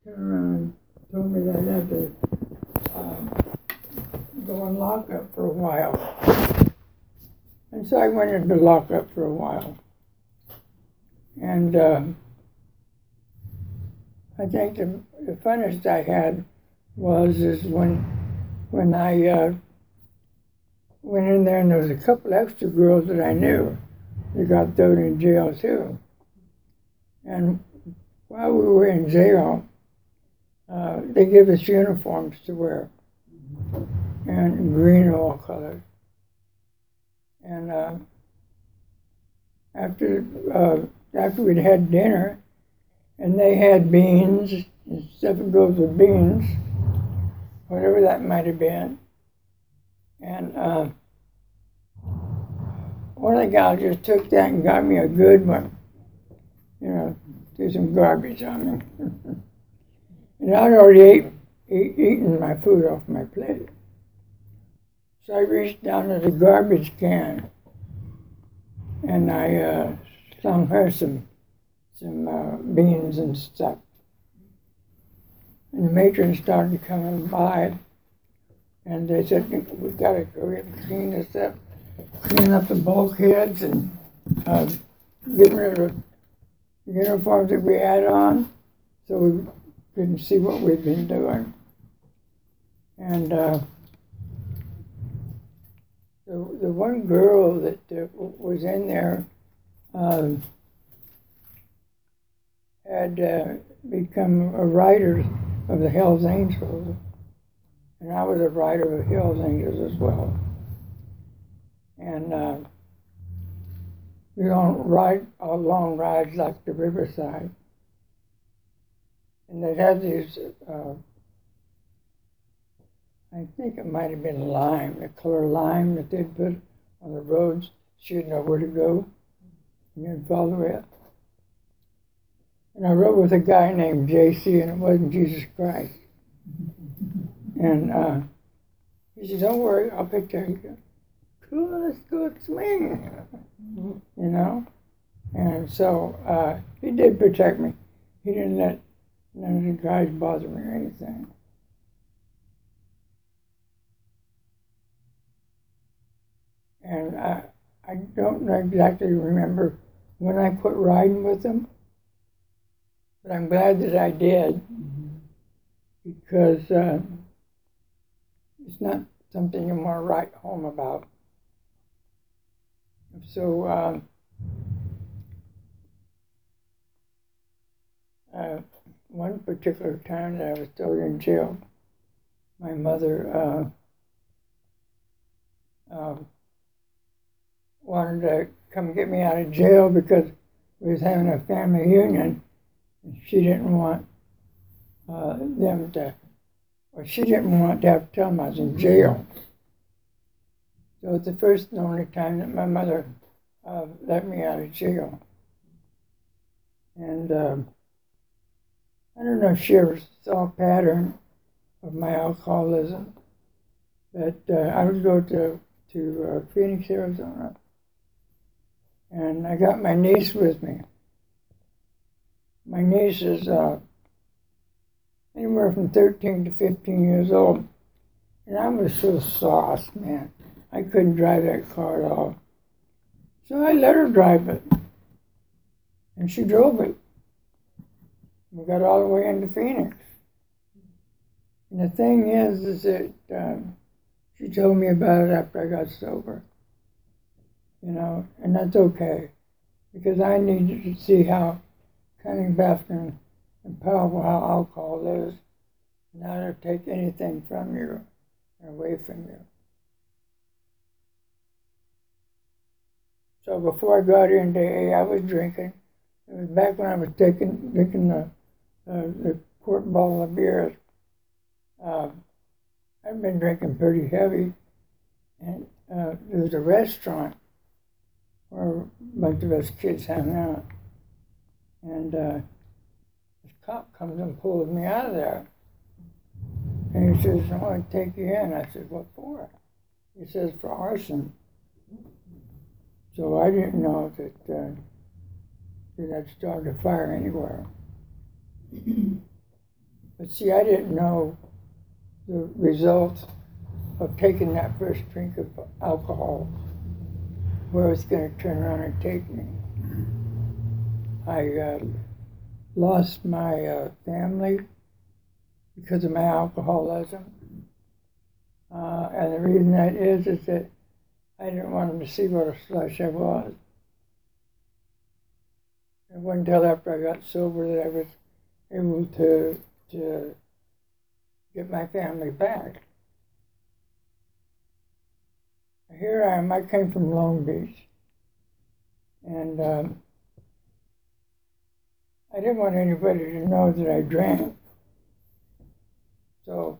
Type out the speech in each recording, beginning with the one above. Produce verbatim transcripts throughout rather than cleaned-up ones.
turned around and told me that I had to um, go in lockup for a while. And so I went into lockup for a while. And uh, I think the, the funnest I had was is when when I uh, went in there and there was a couple extra girls that I knew that got thrown in jail too. And while we were in jail, uh, they gave us uniforms to wear, and green and all colors. And uh, after uh, after we'd had dinner, and they had beans, and seven goes with beans, whatever that might have been. And uh, one of the gals just took that and got me a good one, you know, threw some garbage on me. And I'd already ate, eat, eaten my food off my plate. So I reached down to the garbage can, and I uh, slung her some some uh, beans and stuff. And the matron started coming by, and they said, "We've got to go ahead and clean this up, clean up the bulkheads, and uh, get rid of the uniforms that we had on, so we couldn't see what we'd been doing." And uh, the the one girl that uh, was in there um, had uh, become a writer of the Hells Angels, and I was a writer of Hells Angels as well. And uh, we don't ride on long rides like the Riverside, and they'd have these. Uh, I think it might have been lime, the color lime that they'd put on the roads, so you'd know where to go, and you'd follow it. And I rode with a guy named J C, and it wasn't Jesus Christ. And uh, he said, "Don't worry, I'll pick care of you." Cool, let's go swing, you know? And so uh, he did protect me. He didn't let none of the guys bother me or anything. And I, I don't exactly remember when I quit riding with them, but I'm glad that I did, because uh, it's not something you want to write home about. So um, uh, one particular time that I was thrown in jail, my mother uh, uh, wanted to come get me out of jail because we was having a family reunion, and she didn't want uh, them to, or she didn't want to have to tell them I was in jail. So it's the first and only time that my mother uh, let me out of jail. And um, I don't know if she ever saw a pattern of my alcoholism, but uh, I would go to, to uh, Phoenix, Arizona, and I got my niece with me. My niece is uh, anywhere from thirteen to fifteen years old, and I was so sauced, man. I couldn't drive that car at all. So I let her drive it, and she drove it. We got all the way into Phoenix. And the thing is, is that um, she told me about it after I got sober, you know, and that's okay, because I needed to see how cunning, baffling, and powerful how alcohol is, and how to take anything from you and away from you. So before I got into A A, I was drinking. It was back when I was taking drinking the uh, the quart bottle of beers. Uh, I've been drinking pretty heavy, and uh, there was a restaurant where a bunch of us kids hung out, and uh, this cop comes and pulls me out of there, and he says, "I want to take you in." I said, "What for?" He says, "For arson." So I didn't know that uh, that I'd started a fire anywhere. But see, I didn't know the results of taking that first drink of alcohol, where it's going to turn around and take me. I uh, lost my uh, family because of my alcoholism. Uh, and the reason that is, is that I didn't want them to see what a slush I was. It wasn't until after I got sober that I was able to, to get my family back. Here I am, I came from Long Beach. And um, I didn't want anybody to know that I drank. So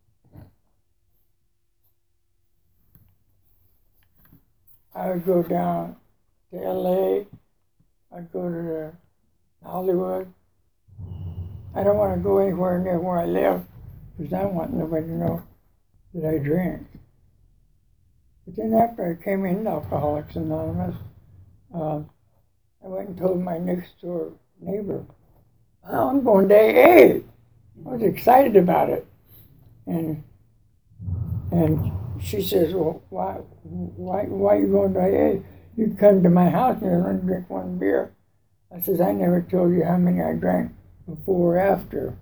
I would go down to L A, I'd go to the Hollywood. I don't want to go anywhere near where I live because I want nobody to know that I drink. But then after I came into Alcoholics Anonymous, uh, I went and told my next door neighbor, "Oh, I'm going to A A." I was excited about it. And and she says, "Well, why why why are you going to A A? You come to my house and you only drink one beer." I says, "I never told you how many I drank before or after."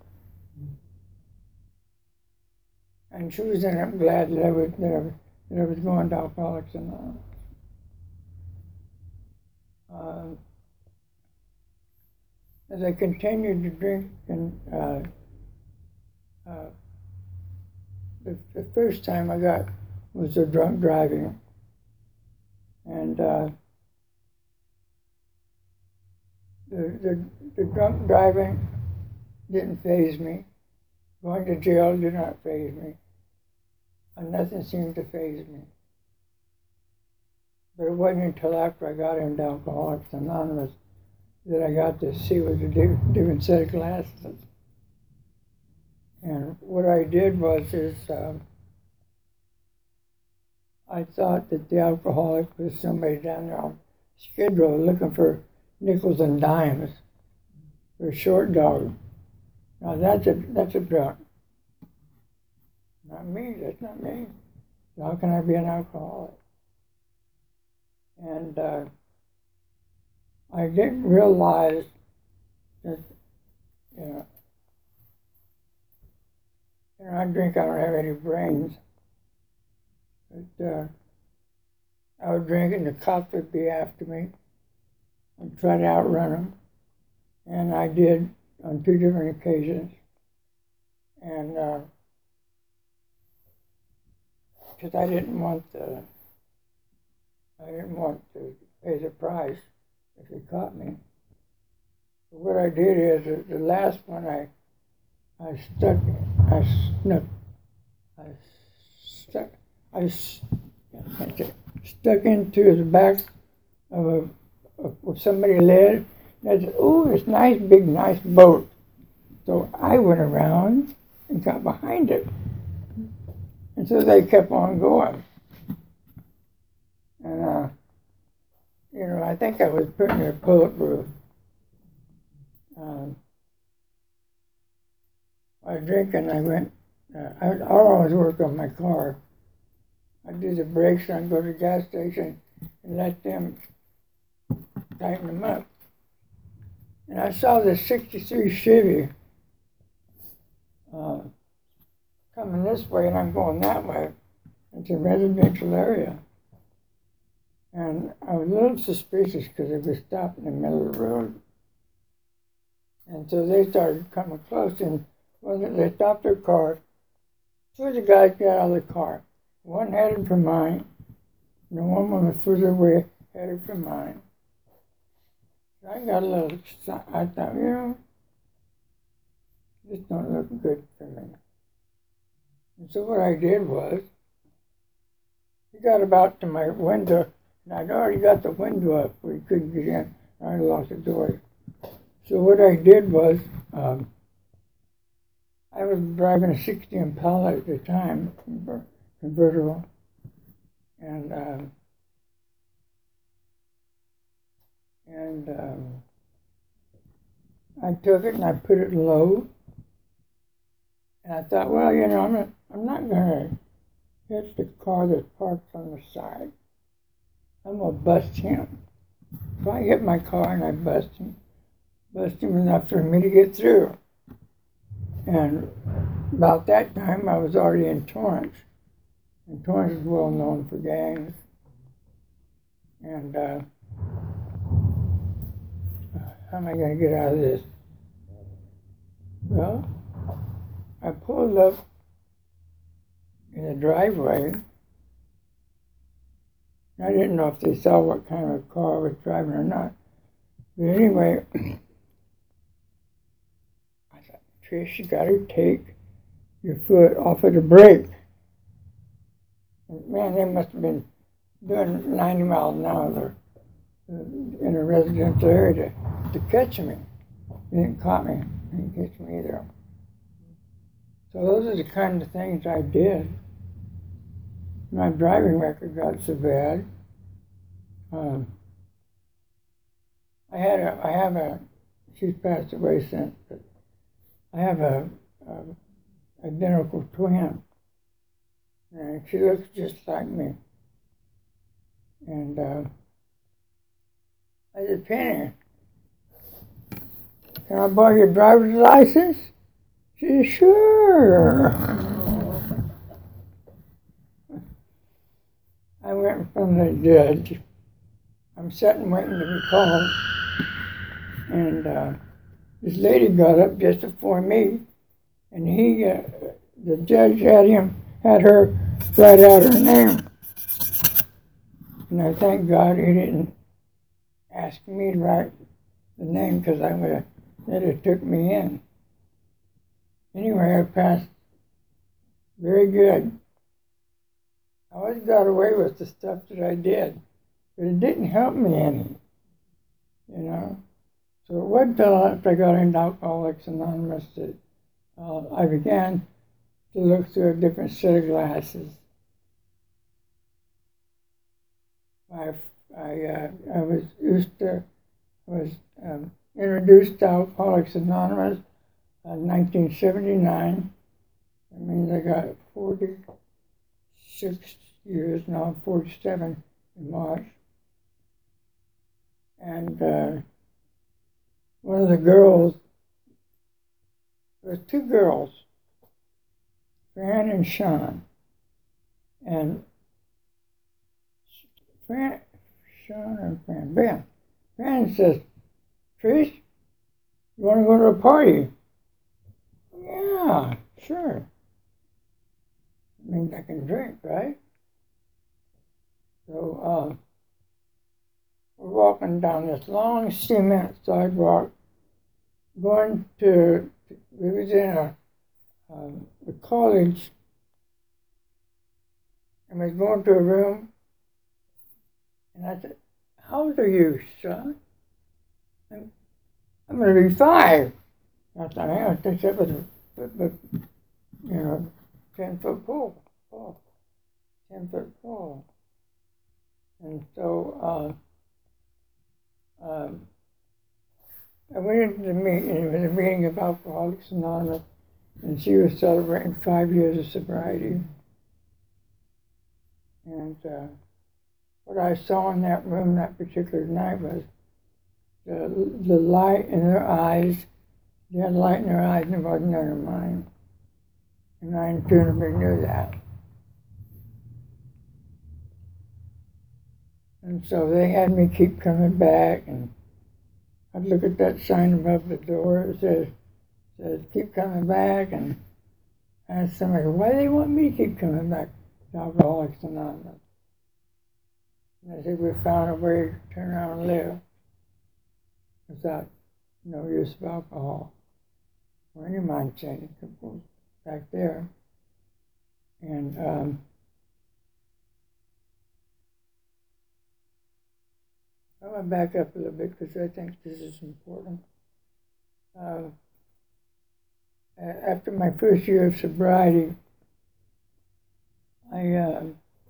And she was in it glad that I was that I was, that I was going to Alcoholics Anonymous. Uh, as I continued to drink, and uh, uh, the, the first time I got was the drunk driving, and uh, the, the the drunk driving didn't faze me. Going to jail did not faze me. And nothing seemed to faze me. But it wasn't until after I got into Alcoholics Anonymous that I got to see with a different set of glasses. And what I did was is um, I thought that the alcoholic was somebody down there on Skid Row looking for nickels and dimes for a short dog. Now that's a that's a drunk. Not me. That's not me. How can I be an alcoholic? And uh, I didn't realize that, you know, you know, I drink, I don't have any brains. But uh, I would drink and the cops would be after me. I'd try to outrun them. And I did on two different occasions. And because uh, I didn't want the, I didn't want to pay the price if they caught me. But what I did is the, the last one I I stuck I snuck I stuck I stuck into the back of a of somebody led. And I said, "Oh, it's nice, big, nice boat." So I went around and got behind it. And so they kept on going. And, uh, you know, I think I was pretty near bulletproof. Um, I was drinking, I went, uh, I would always work on my car. I'd do the brakes, and I'd go to the gas station and let them tighten them up. And I saw this sixty-three Chevy uh, coming this way, and I'm going that way. It's a residential area. And I was a little suspicious because it was stopped in the middle of the road. And so they started coming close, and when they stopped their car, two of the guys got out of the car. One headed for mine, and the one was further away headed for mine. So I got a little, I thought, you know, this don't look good for me. And so what I did was, he got about to my window, and I'd already got the window up where he couldn't get in. I locked the door. So what I did was, um, I was driving a sixty Impala at the time, convertible, and um, and um, I took it and I put it low, And I thought, well, you know, I'm not, I'm not going to hit the car that's parked on the side. I'm going to bust him. So I hit my car and I bust him. Bust him enough for me to get through. And about that time, I was already in Torrance. And Torrance is well known for gangs. And uh, how am I going to get out of this? Well, I pulled up in the driveway. I didn't know if they saw what kind of car I was driving or not. But anyway, I thought, Trish, you got to take your foot off of the brake. And man, they must have been doing ninety miles an hour in a residential area to, to catch me. They didn't caught me. They didn't catch me either. So those are the kind of things I did. My driving record got so bad. Um, I had a, I have a, she's passed away since, but I have a, a identical twin. And she looks just like me. And uh, I said, Penny, can I borrow your driver's license? She said, sure. I went in front of the judge. I'm sitting waiting to be called. And uh, this lady got up just before me. And he, uh, the judge had him, had her write out her name. And I thank God he didn't ask me to write the name because I would have, they'd have took me in. Anyway, I passed very good. I always got away with the stuff that I did, but it didn't help me any, you know. So it wasn't until after I got into Alcoholics Anonymous that uh, I began to look through a different set of glasses. I, I, uh, I was used to, was um, introduced to Alcoholics Anonymous in nineteen seventy-nine. That means I got forty-six years now, I'm forty-seven in March. And uh, one of the girls, there were two girls, Fran and Sean. And Fran, Sean and Fran, Ben. Fran says, Trish, you want to go to a party? Yeah, sure. It means I can drink, right? So uh, we're walking down this long cement sidewalk, going to, we was in a, um, a college, and we was going to a room, and I said, how old are you, son? I'm, I'm going to be five. I thought, I don't think that was a, but, but, you know, ten foot pool, pool, ten foot pool. And so uh, um, I went into the meeting, it was a meeting of Alcoholics Anonymous, and she was celebrating five years of sobriety. And uh, what I saw in that room that particular night was the, the light in their eyes. They had light in their eyes and it wasn't in their mind. And I intuitively knew that. And so they had me keep coming back, and I'd look at that sign above the door. It says, says keep coming back, and I asked somebody, why do they want me to keep coming back to Alcoholics Anonymous? And they said, we found a way to turn around and live without no use of alcohol or any mind change back there. And um, I want to back up a little bit because I think this is important. Uh, after my first year of sobriety, I, uh,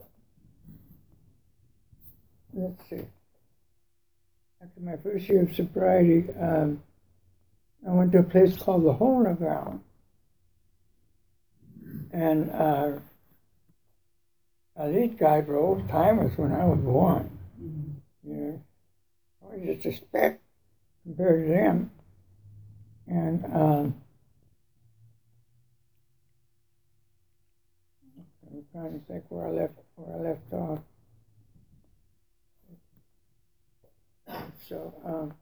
let's see, after my first year of sobriety, um, I went to a place called the Hole in the Ground. And uh, uh, these guys were old timers when I was born. Mm-hmm. You know, I was just a speck compared to them. And um, I'm trying to think where I left where I left off. So, um,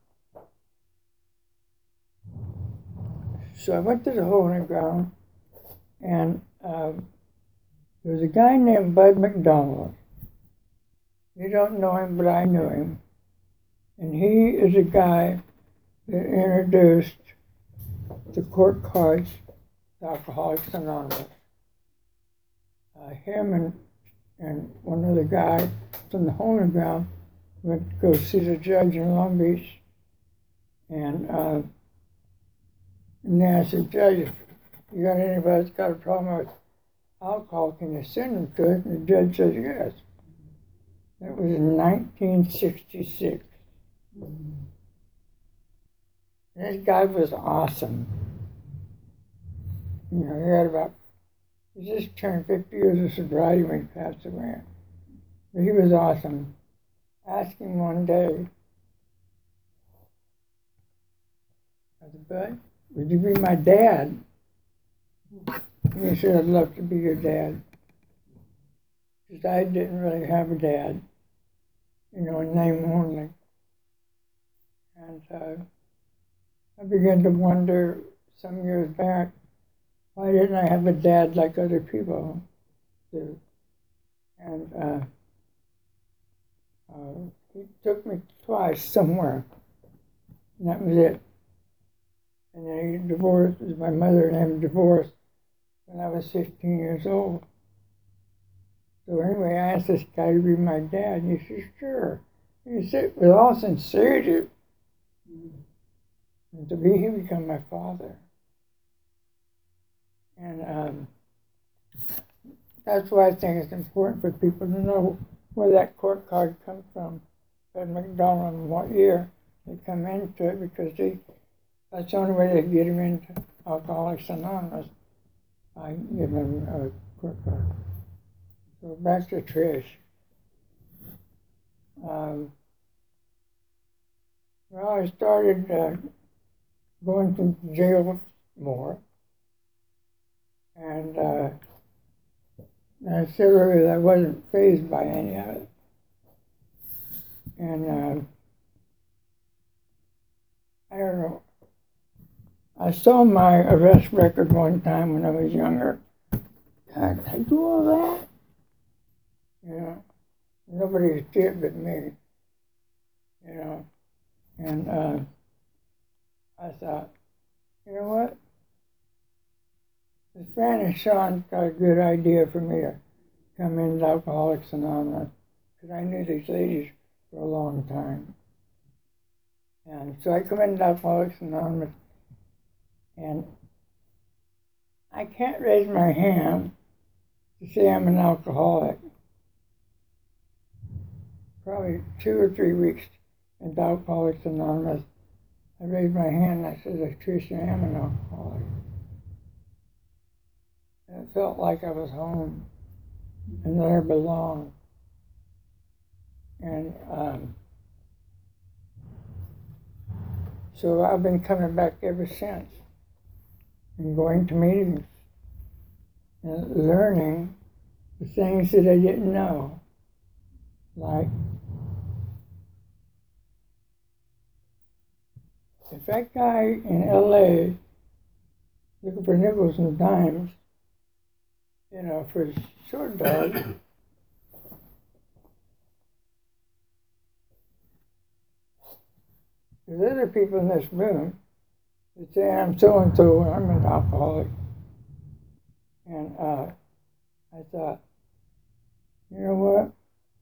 so I went to the hole in the ground, and um, there was a guy named Bud McDonald. You don't know him, but I knew him. And he is a guy that introduced the court cards to Alcoholics Anonymous. Uh, him and, and one other guy from the hole in the ground went to go see the judge in Long Beach. And, uh, and then I said, Judge, you got anybody that's got a problem with alcohol, can you send them to us? And the judge said yes. That was in nineteen sixty-six. Mm-hmm. This guy was awesome. You know, he had about, he just turned fifty years of sobriety when he passed away. But he was awesome. I asked him one day, I said, Bud, would you be my dad? And he said, I'd love to be your dad. Because I didn't really have a dad, you know, in name only. And uh, I began to wonder some years back, why didn't I have a dad like other people do? And uh, uh, he took me twice somewhere, and that was it. And then he divorced, my mother and him divorced when I was fifteen years old. So anyway, I asked this guy to be my dad, and he said, sure. And he said, with all sincerity, and to be, he became my father. And um, that's why I think it's important for people to know where that court card comes from, at McDonald, and what year they come into it, because they, that's the only way they get them into Alcoholics Anonymous. I give them a court card. So back to Trish. Um, well, I started uh, going to jail more. And uh, I said earlier that I wasn't fazed by any of it. And uh, I don't know. I saw my arrest record one time when I was younger. God, did I do all that? You know, nobody would see it but me. You know, and uh, I thought, you know what? This Fran and Sean got a good idea for me to come into Alcoholics Anonymous, because I knew these ladies for a long time. And so I come into Alcoholics Anonymous, and I can't raise my hand to say I'm an alcoholic. Probably two or three weeks into Alcoholics Anonymous, I raised my hand and I said, Tricia, I am an alcoholic. And it felt like I was home and that I belonged. And um, so I've been coming back ever since and going to meetings and learning the things that I didn't know. Like, if that guy in L A looking for nickels and dimes, you know, for his short dog, there's other people in this room that say I'm so-and-so and I'm an alcoholic. And uh, I thought, you know what?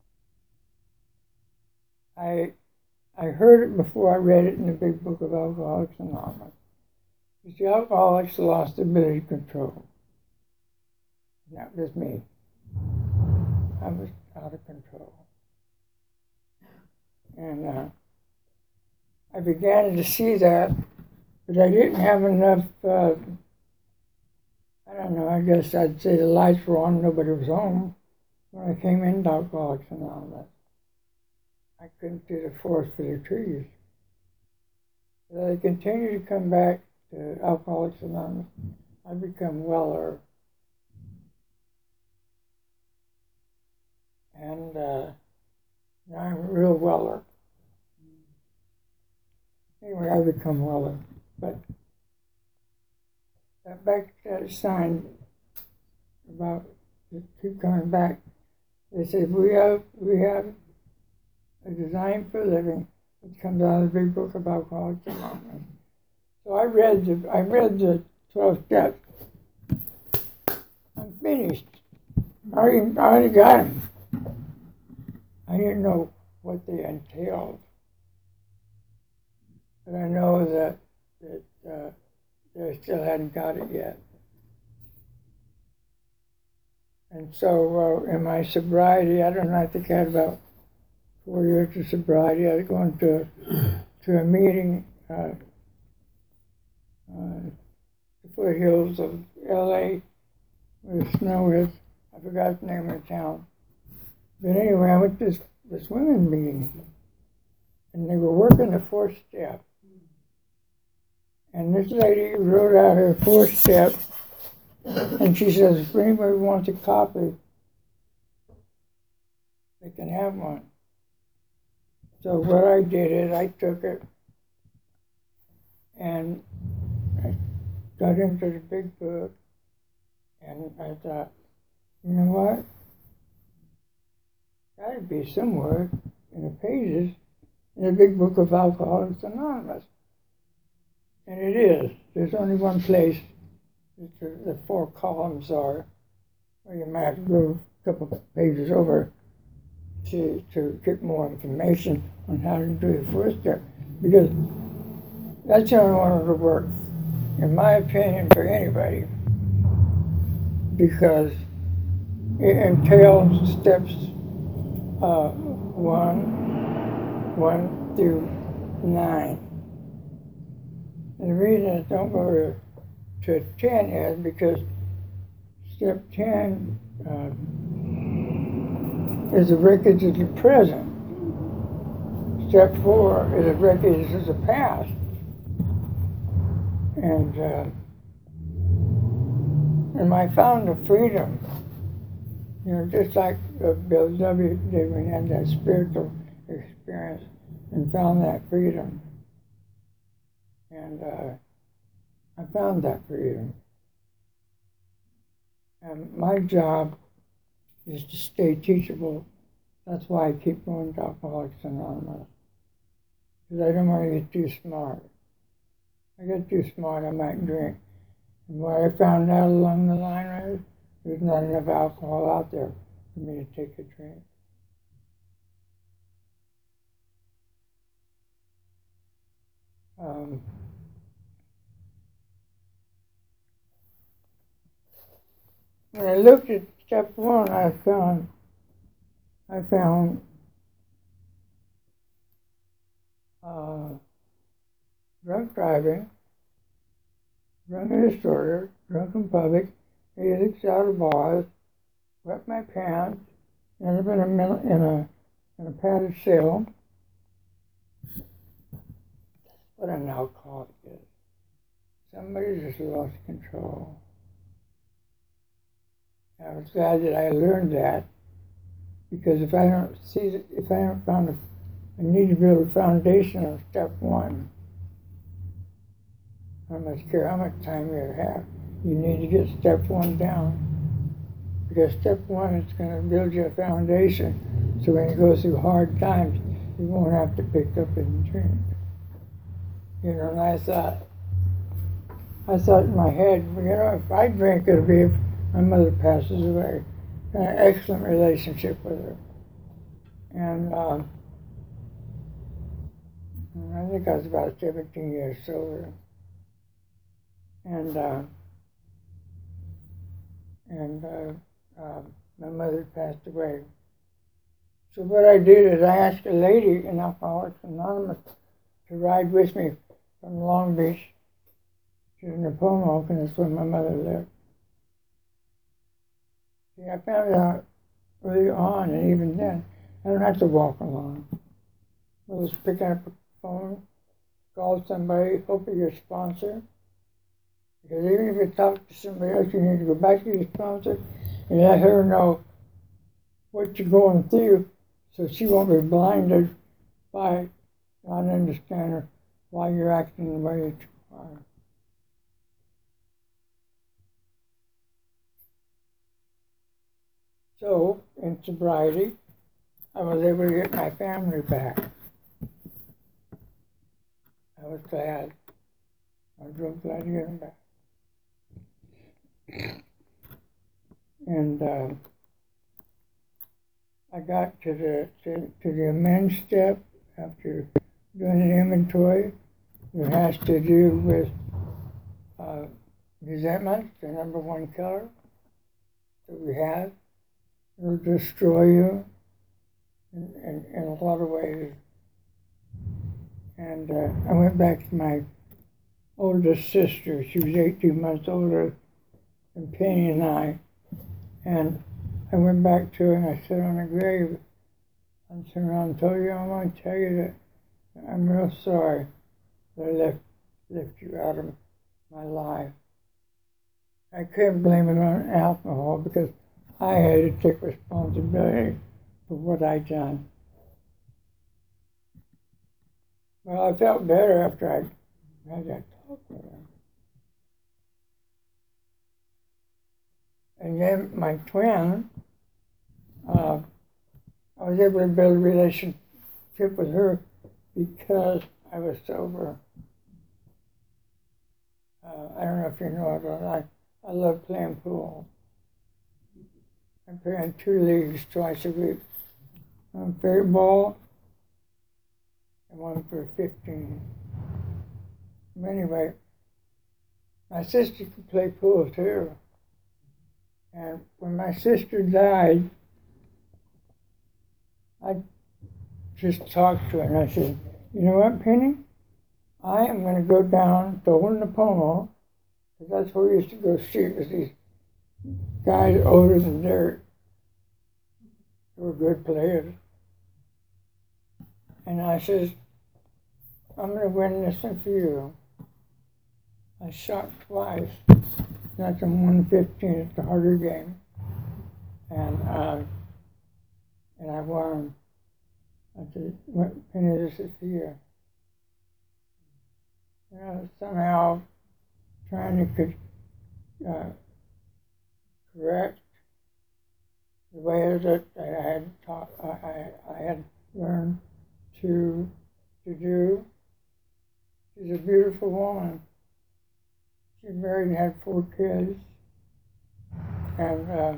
I I heard it before I read it in the big book of Alcoholics Anonymous. The alcoholics lost the ability to control. And that was me. I was out of control. And uh, I began to see that, but I didn't have enough, uh, I don't know, I guess I'd say the lights were on, nobody was home when I came into Alcoholics Anonymous. I couldn't see the forest for the trees. As I continued to come back to Alcoholics Anonymous, I become weller. And uh, now I'm a real weller. Anyway, I become weller. But uh, back to that sign about keep coming back. They said we have we have a design for living, which comes out of the big book of Alcoholics Anonymous. So I read the I read the twelve steps. I'm finished. I already, I already got them. I didn't know what they entailed, but I know that that uh, they still hadn't got it yet. And so uh, in my sobriety, I don't know, I think I had about four years of sobriety. I was going to to a meeting, uh, uh, the foothills of L A where the snow is. I forgot the name of the town. But anyway, I went to this, this women's meeting, and they were working the fourth step. And this lady wrote out her fourth step, and she says, if anybody wants a copy, they can have one. So what I did is I took it, and I got into the big book, and I thought, you know what? Gotta be somewhere in the pages in the big book of Alcoholics Anonymous. And it is. There's only one place that the, the four columns are, where you might have to go a couple of pages over to, to get more information on how to do the first step. Because that's the only one that'll work, in my opinion, for anybody. Because it entails steps uh, one, one through nine. And the reason I don't go to, to ten is because step ten uh, is a record of the present. Step four is a record of the past. And, uh, and I found the freedom, you know, just like uh, Bill W. did when he had that spiritual experience and found that freedom. And uh, I found that freedom. And my job is to stay teachable. That's why I keep going to Alcoholics Anonymous. Because I don't want to get too smart. If I get too smart, I might drink. And what I found out along the line is there's not enough alcohol out there for me to take a drink. Um, when I looked at step one, I found I found uh, drunk driving, drunken disorder, drunk in public, music out of bars, wet my pants, ended up in a in a in a padded cell. What an alcoholic is. Somebody just lost control. I was glad that I learned that, because if I don't see, if I haven't found a, I need to build a foundation on step one. I don't care how much time you have. You need to get step one down, because step one is going to build you a foundation, so when you go through hard times, you won't have to pick up and drink. You know, and I thought, I thought in my head, you know, if I drink, it'll be if my mother passes away. An excellent relationship with her. And um, I think I was about seventeen years sober. And uh, and uh, uh, my mother passed away. So what I did is I asked a lady in Alcoholics Anonymous to ride with me from Long Beach to Napomo, and that's where my mother lived. See, I found out early on, and even then, I don't have to walk alone. I was picking up a phone, call somebody, hoping you're a sponsor. Because even if you talk to somebody else, you need to go back to your sponsor and let her know what you're going through so she won't be blinded by not understanding why you're acting the way that you are. So, in sobriety, I was able to get my family back. I was glad. I was real glad to get them back. And uh, I got to the to, to the amends step after doing an inventory. It has to do with uh, resentment, the number one killer that we have. It'll destroy you in, in, in a lot of ways. And uh, I went back to my oldest sister. She was eighteen months older than Penny and I. And I went back to her and I sat on her grave. I turned around and told you, I want to tell you that I'm real sorry that I left, left you out of my life. I couldn't blame it on alcohol because I had to take responsibility for what I'd done. Well, I felt better after I had that talk with her. And then my twin, uh, I was able to build a relationship with her because I was sober. Uh, I don't know if you know it or not. I love playing pool. I play in two leagues twice a week. One for eight ball and one for fifteen. Anyway, my sister could play pool too. And when my sister died, I just talked to her and I said, you know what, Penny? I am going to go down to Winnepomo, because that's where we used to go shoot with these guys older than dirt who were good players. And I says, I'm going to win this one for you. I shot twice. That's in one fifteen. It's a harder game. And uh, and I won. I said, Penny, this is for you. You know, somehow trying to uh, correct the way that I had taught, I, I, I had learned to to do. She's a beautiful woman. She married and had four kids. And uh,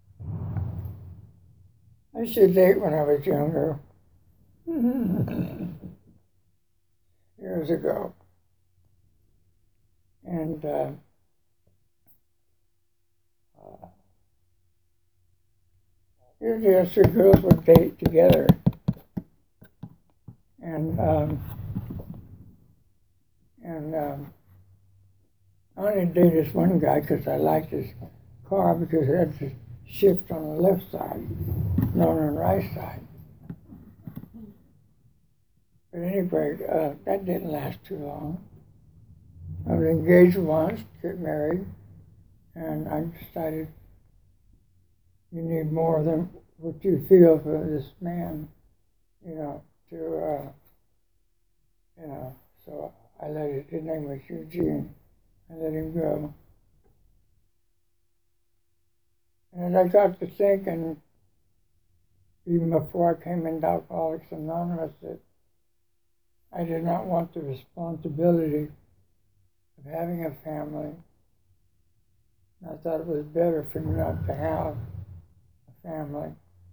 I used to date when I was younger, years ago. And uh, uh, usually us two girls would date together. And um, and um, I only dated this one guy because I liked his car because it had to shift on the left side, not on the right side. But anyway, uh, that didn't last too long. I was engaged once, get married, and I decided you need more than what you feel for this man, you know, to, uh, you know, so I let it, his name was Eugene, I let him go. And as I got to thinking, even before I came into Alcoholics Anonymous, that I did not want the responsibility of having a family. And I thought it was better for me not to have a family.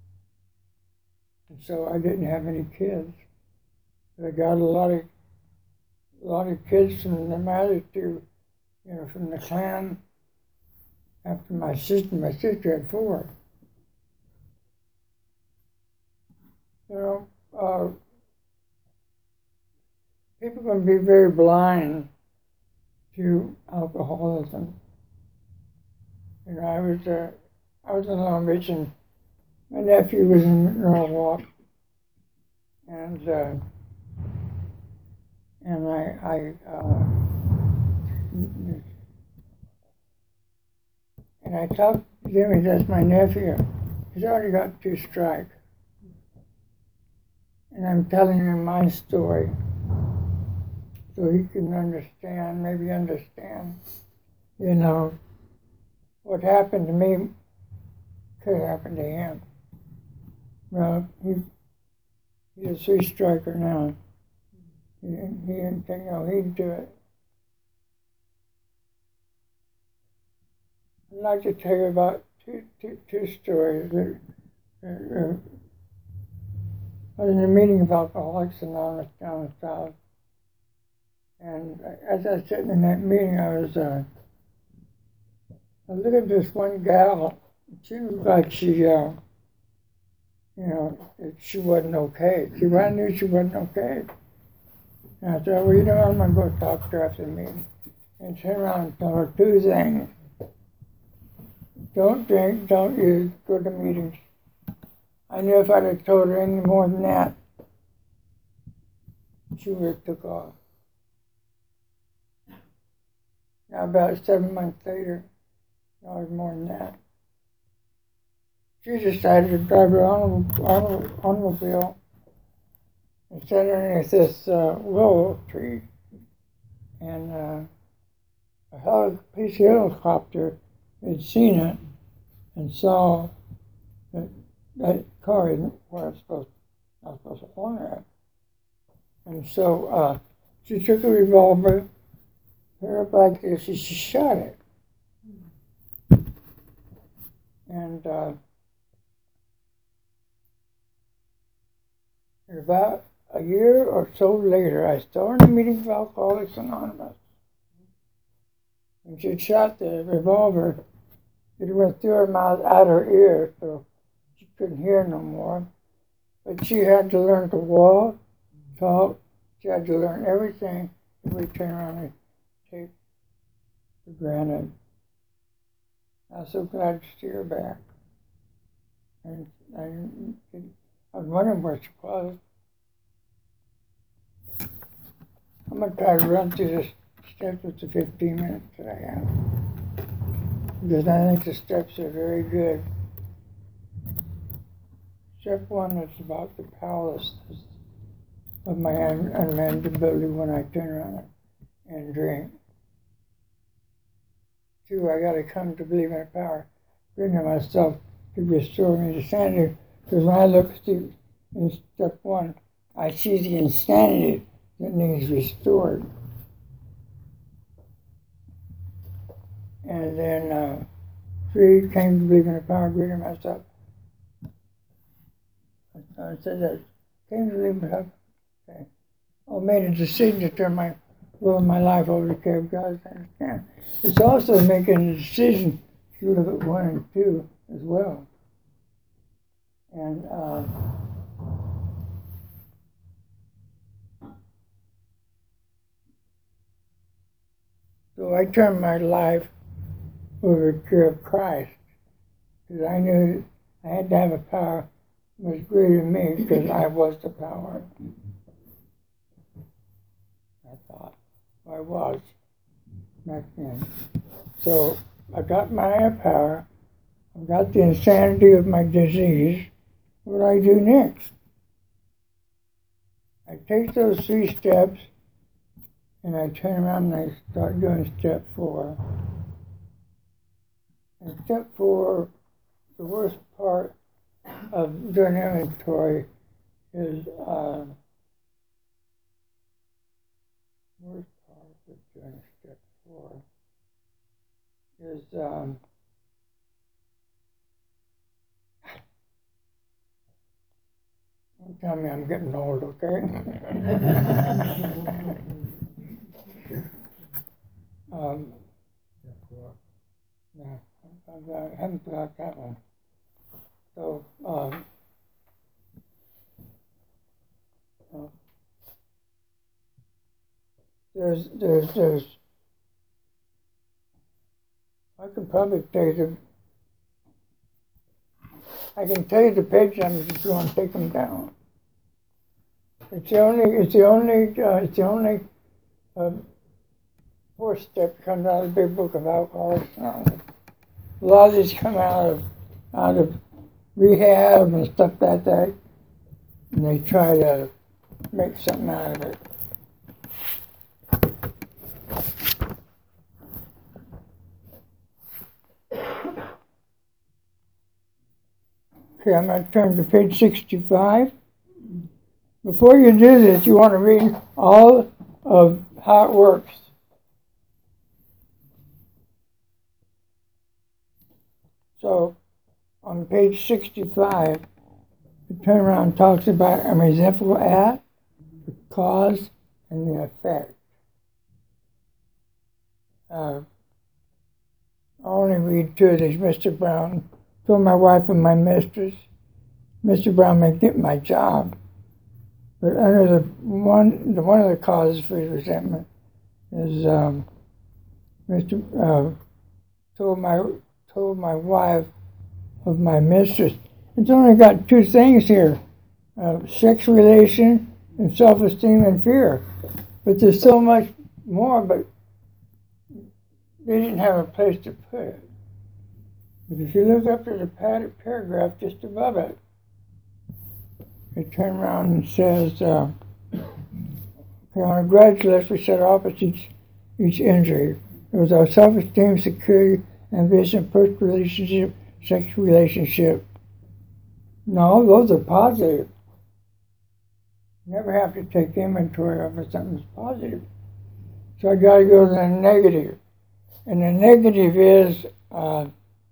And so I didn't have any kids. But I got a lot of a lot of kids from the mother to, you know, from the clan after my sister. My sister had four. You know, uh, people can be very blind to alcoholism. You know, I was uh, I was in Long Beach, and my nephew was in Norwalk, and uh, and I, I uh, and I talked to Jimmy. That's my nephew. He's already got two strikes, and I'm telling him my story, so he can understand, maybe understand, you know, what happened to me could happen to him. Well, he, he's a three-striker now. He, he didn't think, you know, he'd do it. I'd like to tell you about two, two, two stories. That, uh, I was in a meeting of Alcoholics Anonymous down south, and as I was sitting in that meeting, I was uh, I looked at this one gal. She looked like she, uh, you know, she wasn't okay. She, I knew she wasn't okay. And I said, well, you know, I'm going to go talk to her after the meeting. And turn around and tell her two things. Don't drink, don't use, go to meetings. I knew if I'd have told her any more than that, she would have took off. Now, about seven months later, no, it was more than that, she decided to drive her automobile and sat underneath this uh, willow tree, and uh, a heli- police helicopter had seen it and saw that that car isn't where it's supposed to, not supposed to fly at. And so uh, she took a revolver, put it up like this, and she shot it. And uh, about a year or so later, I saw her in a meeting of Alcoholics Anonymous. And she shot the revolver. It went through her mouth, out her ear, so she couldn't hear no more. But she had to learn to walk, talk. She had to learn everything that we turn around and take for granted. I was so glad to see her back. And I, I was wondering where she was. I'm going to try to run through the steps with the fifteen minutes that I have, because I think the steps are very good. Step one is about the powerlessness of my un- unmanageability when I turn around and drink. Two, I got to come to believe in a power within myself to restore me to sanity. Because when I look at the, in step one, I see the insanity that needs restored. And then uh, three, came to believe in a power greater than myself. I said that, came to believe in myself. Okay. I made a decision to turn my will of my life over to care of God. I understand. It's also making a decision to look at one and two as well. And uh, so I turned my life over to care of Christ, because I knew I had to have a power that was greater than me, because I was the power. I thought I was back then. So I got my higher power. I got the insanity of my disease. What do I do next? I take those three steps, and I turn around and I start doing step four. And step four, the worst part of doing inventory is uh, worst part of doing step four is um, don't tell me I'm getting old, okay? um, no, I haven't got that one. So, um, uh, there's, there's, there's, I could probably tell you I can tell you the page numbers if you want to take them down. It's the only, it's the only, uh, it's the only uh, fourth step that comes out of the Big Book of Alcoholics Anonymous. A lot of these come out of, out of rehab and stuff like that, and they try to make something out of it. Okay, I'm going to turn to page sixty-five. Before you do this, you want to read all of how it works. So, on page sixty-five, the turnaround talks about a resentful act, the cause, and the effect. Uh, I'll only read two of these. Mister Brown told my wife and my mistress, Mister Brown may get my job, but under the one, the one of the causes for his resentment is um, Mister Uh, told my told my wife of my mistress. It's only got two things here: uh, sex relation and self-esteem and fear. But there's so much more. But they didn't have a place to put it. But if you look up to the padded paragraph just above it, it turns around and says, uh, okay, on a gradual list, we set off at each, each injury. It was our self-esteem, security, ambition, personal relationship, sexual relationship. No, those are positive. You never have to take inventory of if something's positive. So I got to go to the negative. And the negative is, uh,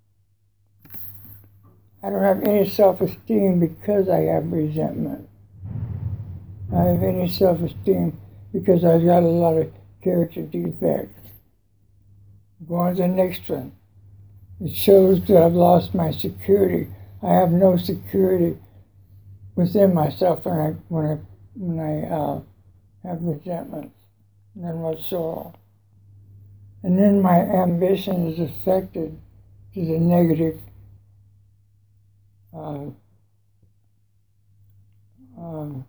I don't have any self-esteem because I have resentment. I have any self-esteem because I've got a lot of character defects. Go on to the next one. It shows that I've lost my security. I have no security within myself when I when I when I uh, have resentments. None whatsoever. And then my ambition is affected to the negative. Uh, um,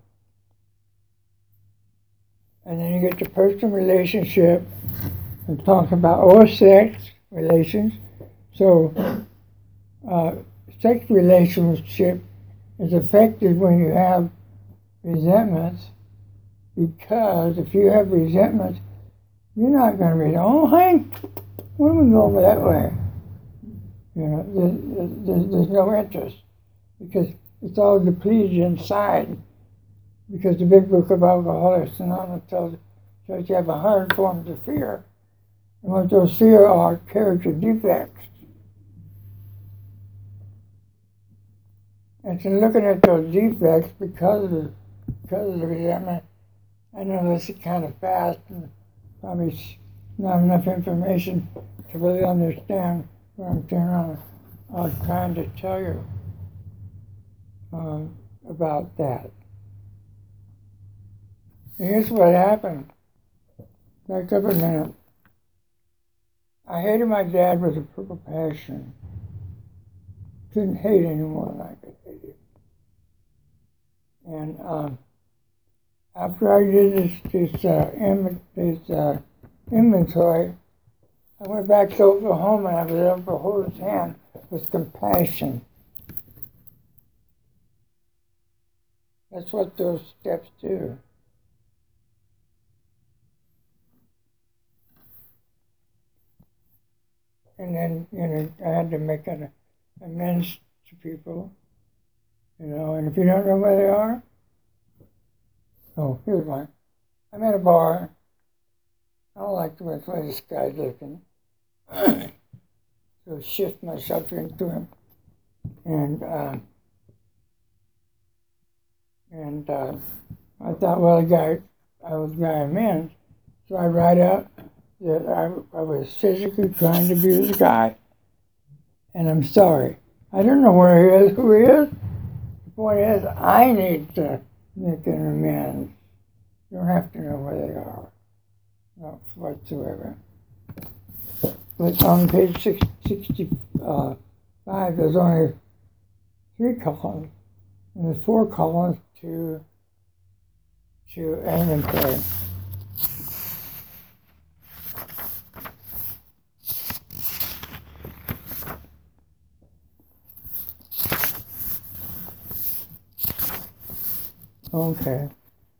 and then you get to personal relationship and talk about all sex relations. So, uh, sex relationship is affected when you have resentments, because if you have resentments, you're not going to be, oh, hey, why don't we go over that way? You know, there's, there's, there's no interest, because it's all depleted inside. Because the Big Book of Alcoholics Anonymous tells, tells you have a hundred forms of fear. And what those fear are character defects. And so looking at those defects, because of the, because of the resentment, I know this is kind of fast and probably not enough information to really understand what I'm trying, on, uh, trying to tell you um, about that. And here's what happened. Back up a minute. I hated my dad with a purple passion. Couldn't hate anymore than I could hate him. And um, after I did this, this, uh, Im- this uh, inventory, I went back to Oklahoma and I was able to hold his hand with compassion. That's what those steps do. And then, you know, I had to make an amends to people, you know, and if you don't know where they are, oh, here's one. I'm at a bar. I don't like the way this guy's looking. So shift myself into him. And, uh, and uh, I thought, well, the guy, I was guy amends. So I write out that I, I was physically trying to abuse the guy, and I'm sorry. I don't know where he is, who he is. The point is, I need to make an amends. You don't have to know where they are, not whatsoever. But on page six, sixty-five, there's only three columns, and there's four columns to to aim and play. Okay.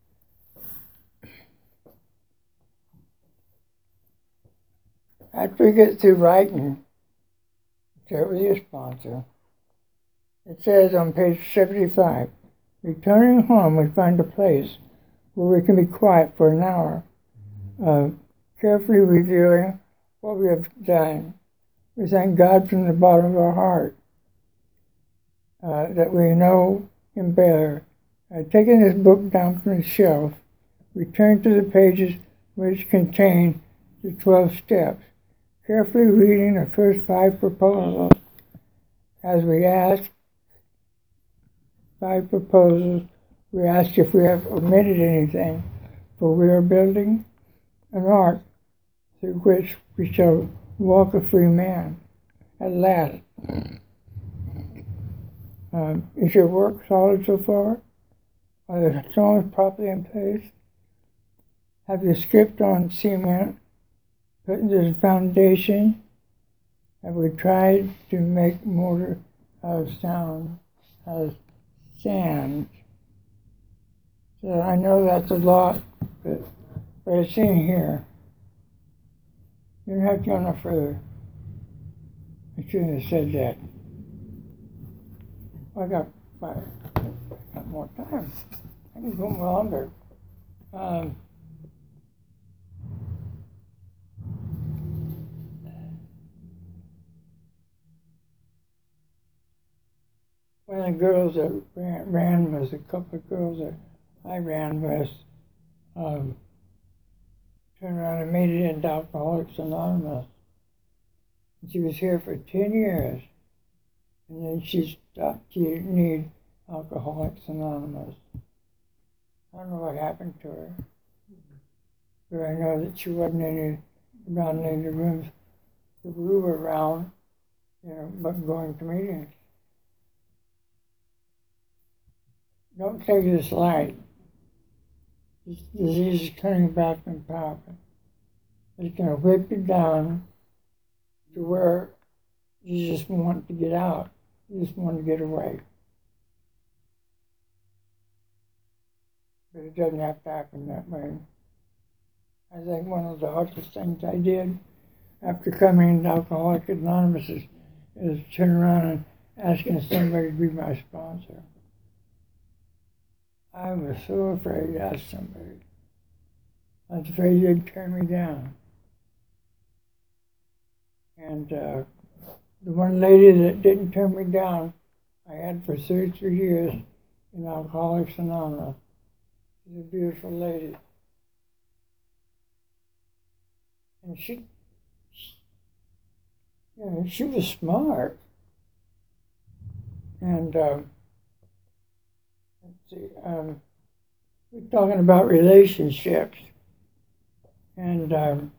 After we get through writing, share it with your sponsor. It says on page seventy-five, returning home, we find a place where we can be quiet for an hour, uh, carefully reviewing what we have done. We thank God from the bottom of our heart uh, that we know Him better. Uh, taking this book down from the shelf, return to the pages which contain the twelve steps, carefully reading the first five proposals. As we ask five proposals, we ask if we have omitted anything, for we are building an ark through which we shall walk a free man at last. Um, is your work solid so far? Are the stones properly in place? Have you skipped on cement, put into the foundation? Have we tried to make mortar of sound, of sand? So I know that's a lot, but, but it's in here. You don't have to go no further. I shouldn't have said that. I got, I got more time. I can go longer. Um, one of the girls that ran, ran was a couple of girls that I ran with, um, turned around and made it into Alcoholics Anonymous. And she was here for ten years. And then she stopped to need Alcoholics Anonymous. I don't know what happened to her. But I know that she wasn't any around any of the rooms that we were around, you know, but going to meetings. Don't take this light. This disease is coming back from power. It's going to whip you down to where you just want to get out. You just want to get away. But it doesn't have to happen that way. I think one of the hardest things I did after coming into Alcoholics Anonymous is, is turn around and asking somebody to be my sponsor. I was so afraid to ask somebody. I was afraid they'd turn me down. And uh, the one lady that didn't turn me down, I had for thirty-three years in Alcoholics Anonymous. She's a beautiful lady. And she, she, you know, she was smart. And um, let's see, um, we're talking about relationships. And um,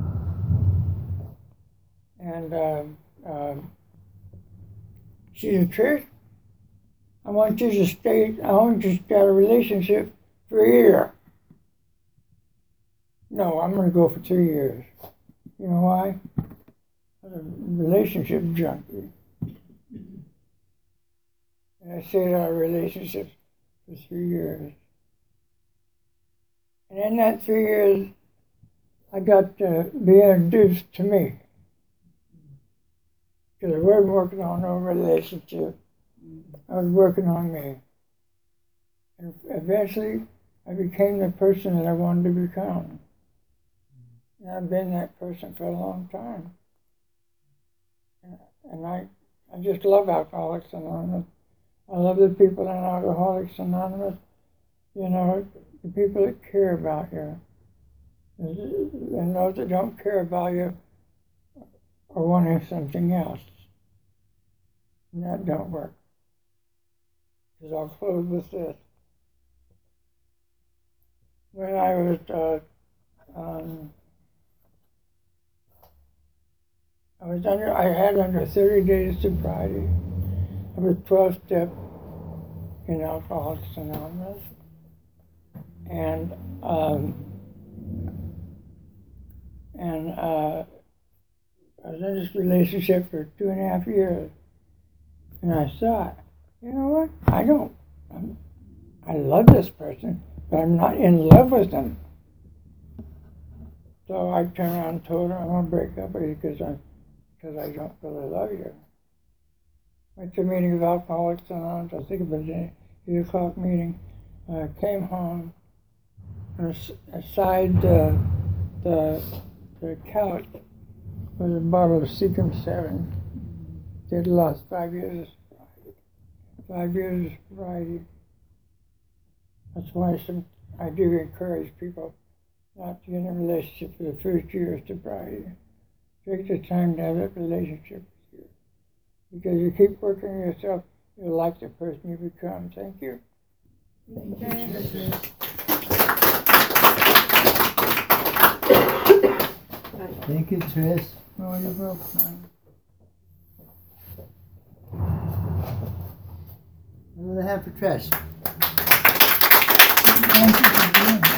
and um, um, she said, Trish, I want you to stay, I want you to start a relationship for a year. No, I'm going to go for two years. You know why? I'm a relationship junkie. And I stayed out of relationships for three years. And in that three years, I got to be introduced to me. Because I wasn't working on no relationship. I was working on me. And eventually, I became the person that I wanted to become. And I've been that person for a long time. And I, I just love Alcoholics Anonymous. I love the people in Alcoholics Anonymous. You know, the people that care about you. And those that don't care about you are wanting something else. And that don't work. Because I'll close with this. When I was, uh, um, I was under, I had under thirty days sobriety. I was twelve step in Alcoholics Anonymous, and um, and uh, I was in this relationship for two and a half years, and I thought, you know what? I don't. I'm, I love this person, but I'm not in love with them. So I turned around and told her I'm gonna break up with you because I because I don't really love you. Went to a meeting of Alcoholics Anonymous. I think it was an eight o'clock meeting. I came home, and aside the the the couch was a bottle of Seagram Seven. They'd lost five years of sobriety. Five years of sobriety. That's why some, I do encourage people not to get in a relationship for the first year of sobriety. Take the time to have that relationship with you. Because you keep working on yourself, you'll like the person you become. Thank you. Thank you. Thank you, Tris. Oh, you're welcome. What do they have for Tris? Thank you for being here.